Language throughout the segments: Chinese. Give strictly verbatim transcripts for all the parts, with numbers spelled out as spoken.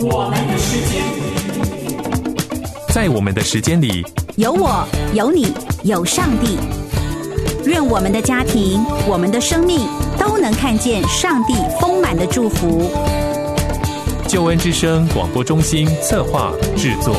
我们的时间， 在我们的时间里， 有我，有你，有上帝。愿我们的家庭，我们的生命都能看见上帝丰满的祝福。 救恩之声广播中心策划制作。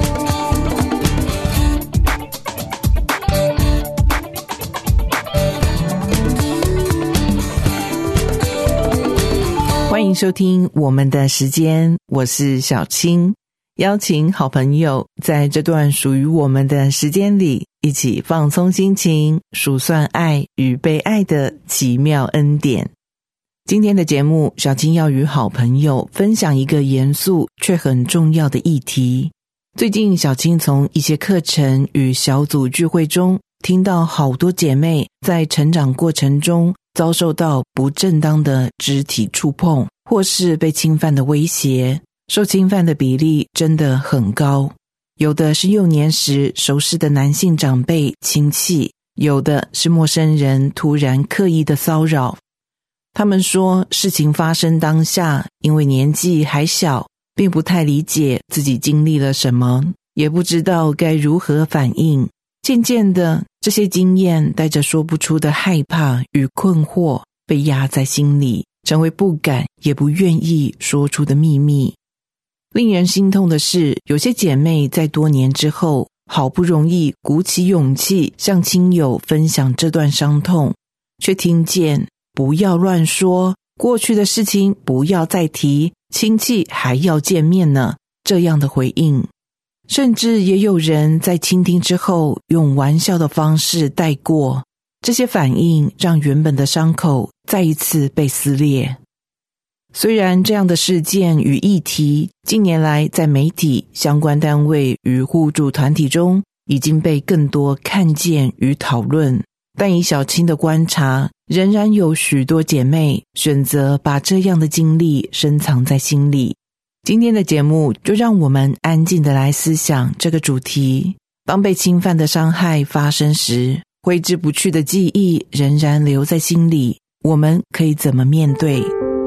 欢迎收听我们的时间，我是小青，邀请好朋友在这段属于我们的时间里，一起放松心情，数算爱与被爱的奇妙恩典。今天的节目，小青要与好朋友分享一个严肃却很重要的议题。最近小青从一些课程与小组聚会中，听到好多姐妹在成长过程中遭受到不正当的肢体触碰，或是被侵犯的威胁，受侵犯的比例真的很高。有的是幼年时熟识的男性长辈亲戚，有的是陌生人突然刻意的骚扰。他们说，事情发生当下，因为年纪还小，并不太理解自己经历了什么，也不知道该如何反应。渐渐的，这些经验带着说不出的害怕与困惑，被压在心里，成为不敢也不愿意说出的秘密。令人心痛的是，有些姐妹在多年之后，好不容易鼓起勇气向亲友分享这段伤痛，却听见不要乱说，过去的事情不要再提，亲戚还要见面呢，这样的回应。甚至也有人在倾听之后，用玩笑的方式带过。这些反应让原本的伤口再一次被撕裂。虽然这样的事件与议题近年来在媒体、相关单位与互助团体中已经被更多看见与讨论，但以小青的观察，仍然有许多姐妹选择把这样的经历深藏在心里。今天的节目就让我们安静地来思想这个主题。当被侵犯的伤害发生时，挥之不去的记忆仍然留在心里，我们可以怎么面对？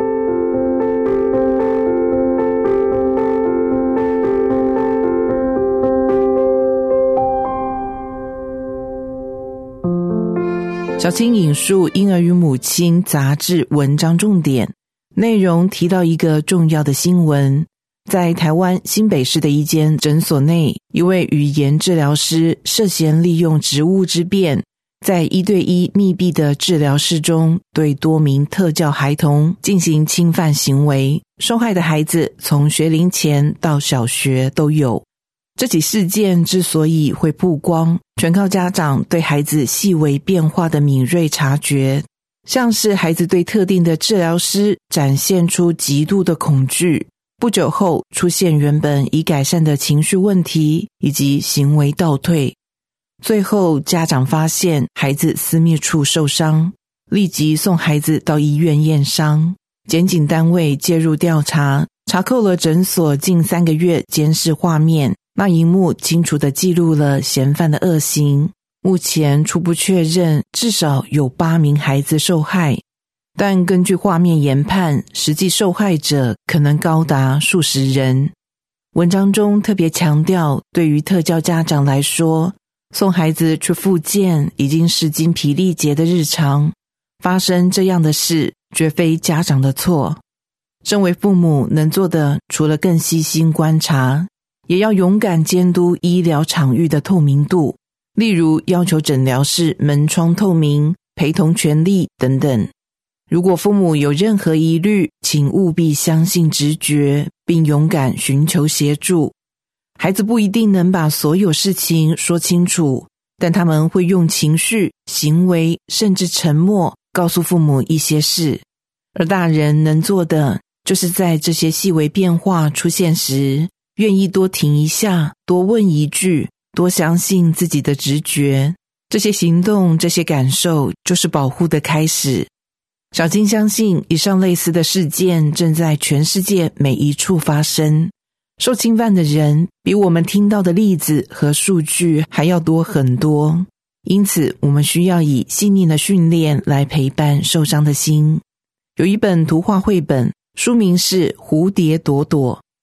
小青引述《婴儿与母亲》杂志文章重点，内容提到一个重要的新闻。在台湾新北市的一间诊所内，一位语言治疗师涉嫌利用职务之便，在一对一密闭的治疗室中，对多名特教孩童进行侵犯行为。受害的孩子从学龄前到小学都有。这起事件之所以会曝光，全靠家长对孩子细微变化的敏锐察觉，像是孩子对特定的治疗师展现出极度的恐惧，不久后出现原本已改善的情绪问题以及行为倒退。最后家长发现孩子私密处受伤，立即送孩子到医院验伤。检警单位介入调查，查扣了诊所近三个月监视画面，那荧幕清楚地记录了嫌犯的恶行。目前初步确认至少有八名孩子受害，但根据画面研判，实际受害者可能高达数十人。文章中特别强调，对于特教家长来说，送孩子去复健已经是精疲力竭的日常，发生这样的事绝非家长的错。身为父母能做的，除了更细心观察，也要勇敢监督医疗场域的透明度，例如要求诊疗室门窗透明、陪同权利等等。如果父母有任何疑虑，请务必相信直觉，并勇敢寻求协助。孩子不一定能把所有事情说清楚，但他们会用情绪、行为，甚至沉默告诉父母一些事。而大人能做的，就是在这些细微变化出现时，愿意多停一下，多问一句，多相信自己的直觉。这些行动，这些感受，就是保护的开始。小青相信，以上类似的事件正在全世界每一处发生。受侵犯的人比我们听到的例子和数据还要多很多，因此我们需要以细腻的训练来陪伴受伤的心。有一本图画绘本，书名是《蝴蝶朵朵》，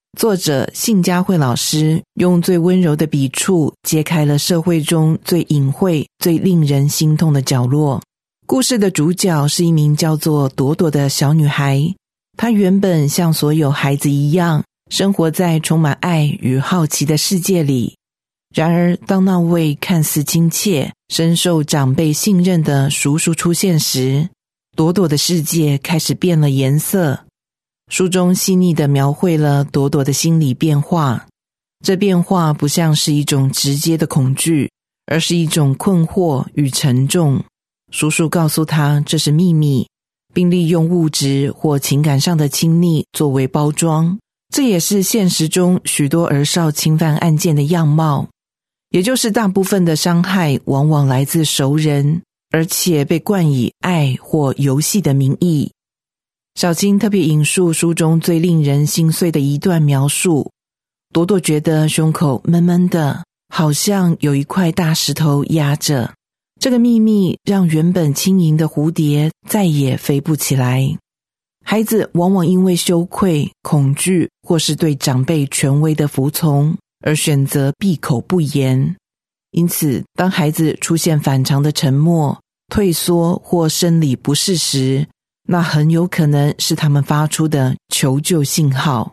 作者信佳慧老师用最温柔的笔触揭开了社会中最隐晦、最令人心痛的角落。故事的主角是一名叫做朵朵的小女孩，她原本像所有孩子一样，生活在充满爱与好奇的世界里。然而，当那位看似亲切、深受长辈信任的叔叔出现时，朵朵的世界开始变了颜色。书中细腻地描绘了朵朵的心理变化，这变化不像是一种直接的恐惧，而是一种困惑与沉重。叔叔告诉她这是秘密，并利用物质或情感上的亲昵作为包装，这也是现实中许多儿少侵犯案件的样貌，也就是大部分的伤害往往来自熟人，而且被冠以爱或游戏的名义。小青特别引述书中最令人心碎的一段描述，朵朵觉得胸口闷闷的，好像有一块大石头压着。这个秘密让原本轻盈的蝴蝶再也飞不起来。孩子往往因为羞愧、恐惧或是对长辈权威的服从而选择闭口不言。因此，当孩子出现反常的沉默、退缩或生理不适时，那很有可能是他们发出的求救信号。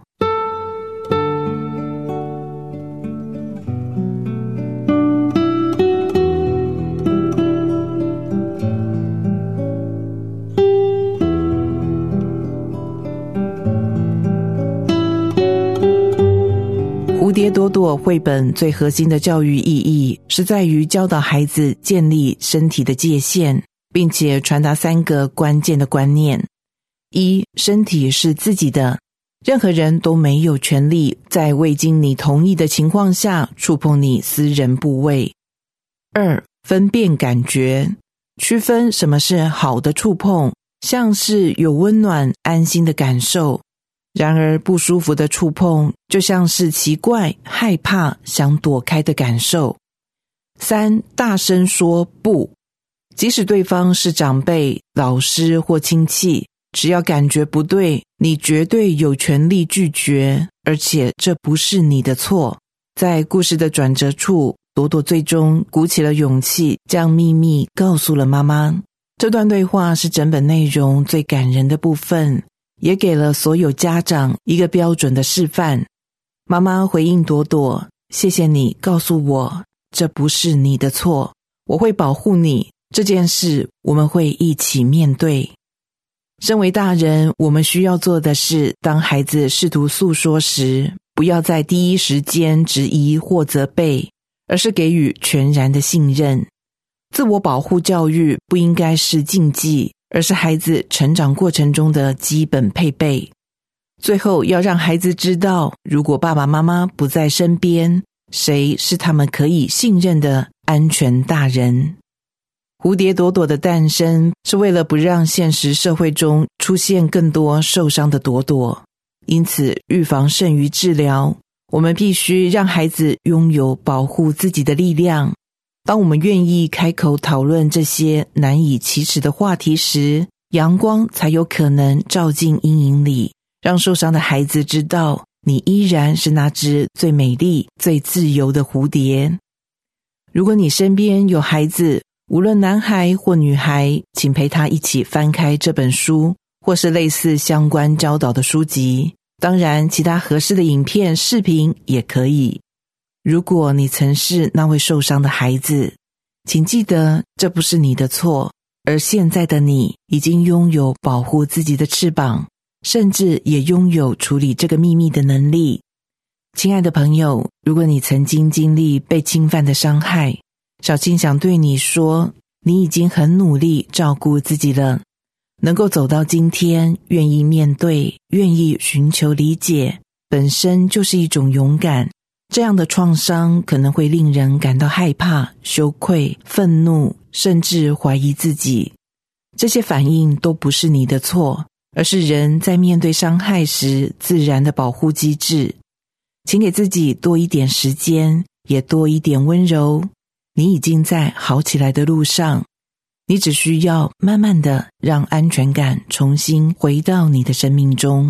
蝴蝶朵朵绘本最核心的教育意义是在于教导孩子建立身体的界限，并且传达三个关键的观念。一、身体是自己的，任何人都没有权利在未经你同意的情况下触碰你私人部位。二、分辨感觉，区分什么是好的触碰，像是有温暖、安心的感受，然而不舒服的触碰，就像是奇怪、害怕、想躲开的感受。三、大声说不，即使对方是长辈、老师或亲戚，只要感觉不对，你绝对有权利拒绝，而且这不是你的错。在故事的转折处，朵朵最终鼓起了勇气，将秘密告诉了妈妈。这段对话是整本内容最感人的部分，也给了所有家长一个标准的示范。妈妈回应朵朵：谢谢你告诉我，这不是你的错，我会保护你，这件事我们会一起面对。身为大人，我们需要做的是，当孩子试图诉说时，不要在第一时间质疑或责备，而是给予全然的信任。自我保护教育不应该是禁忌，而是孩子成长过程中的基本配备。最后要让孩子知道，如果爸爸妈妈不在身边，谁是他们可以信任的安全大人。蝴蝶朵朵的诞生是为了不让现实社会中出现更多受伤的朵朵，因此预防胜于治疗，我们必须让孩子拥有保护自己的力量。当我们愿意开口讨论这些难以启齿的话题时，阳光才有可能照进阴影里，让受伤的孩子知道，你依然是那只最美丽、最自由的蝴蝶。如果你身边有孩子，无论男孩或女孩，请陪他一起翻开这本书，或是类似相关教导的书籍。当然，其他合适的影片、视频也可以。如果你曾是那位受伤的孩子，请记得，这不是你的错，而现在的你已经拥有保护自己的翅膀，甚至也拥有处理这个秘密的能力。亲爱的朋友，如果你曾经经历被侵犯的伤害，小青想对你说，你已经很努力照顾自己了，能够走到今天，愿意面对，愿意寻求理解，本身就是一种勇敢。这样的创伤可能会令人感到害怕、羞愧、愤怒，甚至怀疑自己。这些反应都不是你的错，而是人在面对伤害时自然的保护机制。请给自己多一点时间，也多一点温柔。你已经在好起来的路上，你只需要慢慢的让安全感重新回到你的生命中。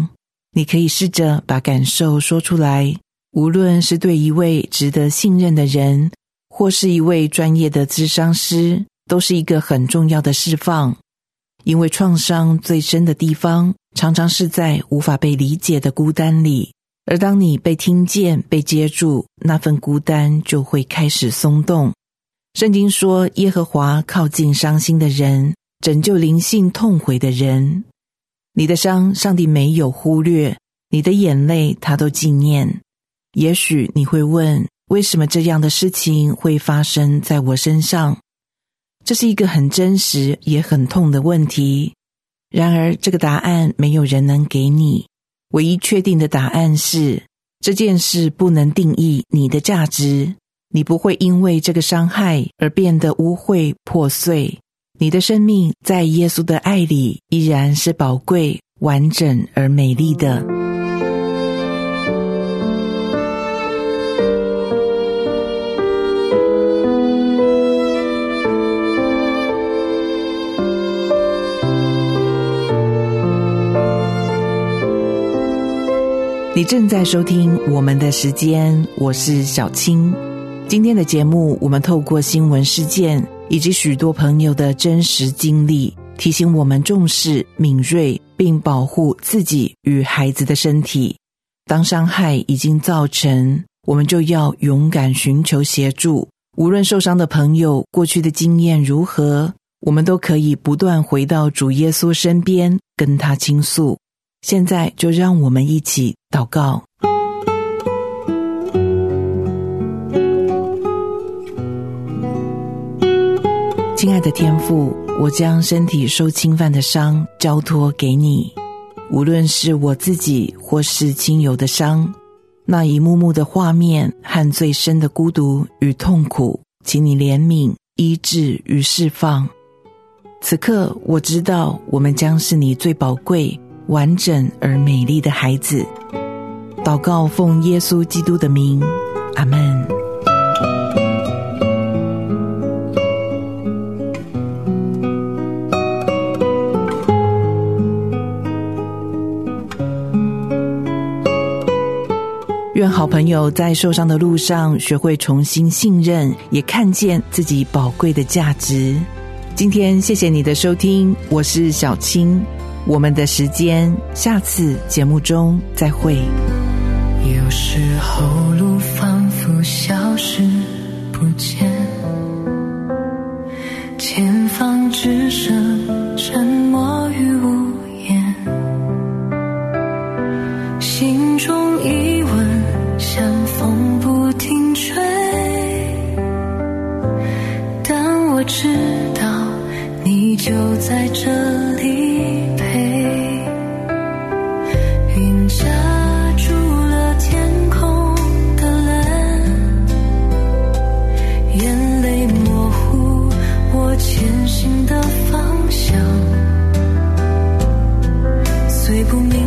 你可以试着把感受说出来，无论是对一位值得信任的人，或是一位专业的咨商师，都是一个很重要的释放。因为创伤最深的地方，常常是在无法被理解的孤单里，而当你被听见、被接住，那份孤单就会开始松动。圣经说，耶和华靠近伤心的人，拯救灵性痛悔的人。你的伤，上帝没有忽略，你的眼泪他都纪念。也许你会问，为什么这样的事情会发生在我身上？这是一个很真实也很痛的问题。然而这个答案没有人能给你，唯一确定的答案是，这件事不能定义你的价值，你不会因为这个伤害而变得污秽破碎。你的生命在耶稣的爱里依然是宝贵、完整而美丽的。你正在收听我们的时间，我是小青。今天的节目，我们透过新闻事件以及许多朋友的真实经历，提醒我们重视、敏锐，并保护自己与孩子的身体。当伤害已经造成，我们就要勇敢寻求协助。无论受伤的朋友过去的经验如何，我们都可以不断回到主耶稣身边，跟他倾诉。现在就让我们一起祷告。亲爱的天父，我将身体受侵犯的伤交托给你，无论是我自己或是亲友的伤，那一幕幕的画面和最深的孤独与痛苦，请你怜悯、医治与释放。此刻我知道，我们将是你最宝贵、完整而美丽的孩子。祷告奉耶稣基督的名，阿们。愿好朋友在受伤的路上学会重新信任，也看见自己宝贵的价值。今天谢谢你的收听，我是小青。我们的时间，下次节目中再会。 有时候路仿佛消失不见，前方只剩沉默与无言，心中疑问像风不停吹，但我知道你就在这里。云遮住了天空的蓝，眼泪模糊我前行的方向，虽不明